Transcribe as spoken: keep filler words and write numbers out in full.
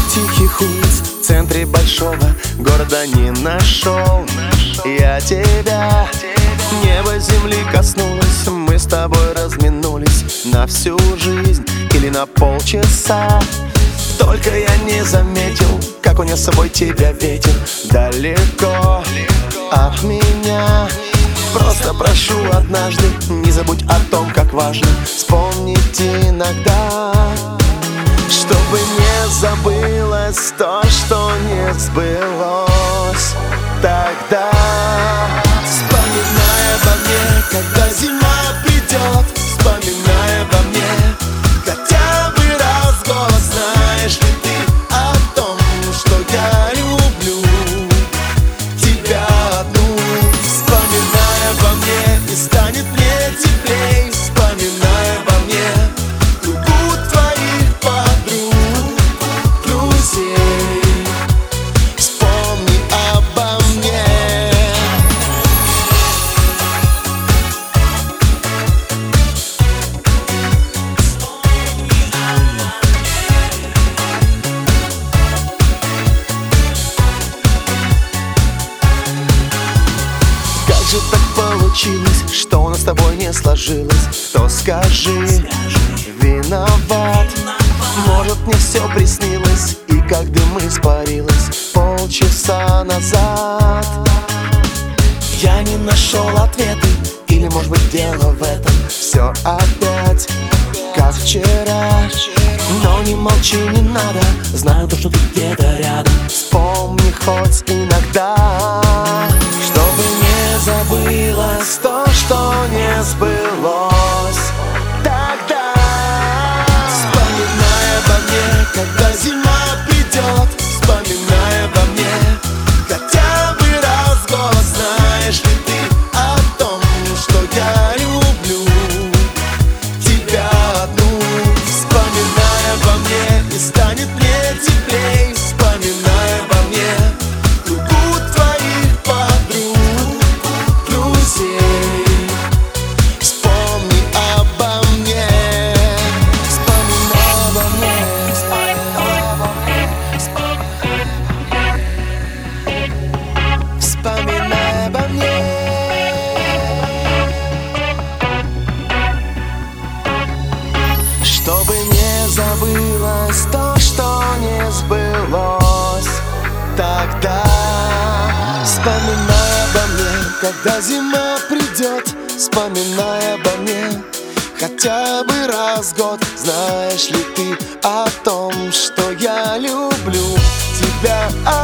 тихих улиц в центре большого города не нашел я тебя. Небо земли коснулось, мы с тобой разминулись на всю жизнь или на полчаса. Только я не заметил, как унес с собой тебя ветер далеко от меня. Просто прошу однажды, не забудь о том, как важно вспомнить иногда, чтобы не забылось то, что не сбылось тогда. Вспоминай обо мне, когда зима придет, вспоминай обо мне хотя бы раз в год. Знаешь ли ты о том, что я люблю тебя одну? Вспоминай обо мне, и станет мне теплей. Вспоминай обо мне кругу твоих подруг, друзей. Вспомни обо мне. Как же так получилось, что у нас с тобой не сложилось? Кто, скажи, виноват? Может, мне все приснилось, и как дым испарилось полчаса назад. Я не нашел ответы, или, может быть, дело в этом. Все опять как вчера. Но не молчи, не надо, знаю то, что ты где-то рядом. Вспомни хоть иногда, чтобы не забылось то, что не сбылось тогда. Вспоминай обо мне, когда зима придет, вспоминай обо мне хотя бы раз в год. Знаешь ли ты о том, что я люблю тебя одну? Вспоминай обо мне, и станет мне теплей. Вспоминай обо мне кругу твоих подруг, друзей. Вспомни обо мне. Вспоминай обо мне. Вспоминай обо мне. Чтобы не забылось то, что не сбылось тогда. Вспоминай обо мне, когда зима придет, вспоминай обо мне хотя бы раз в год. Знаешь ли ты о том, что я люблю тебя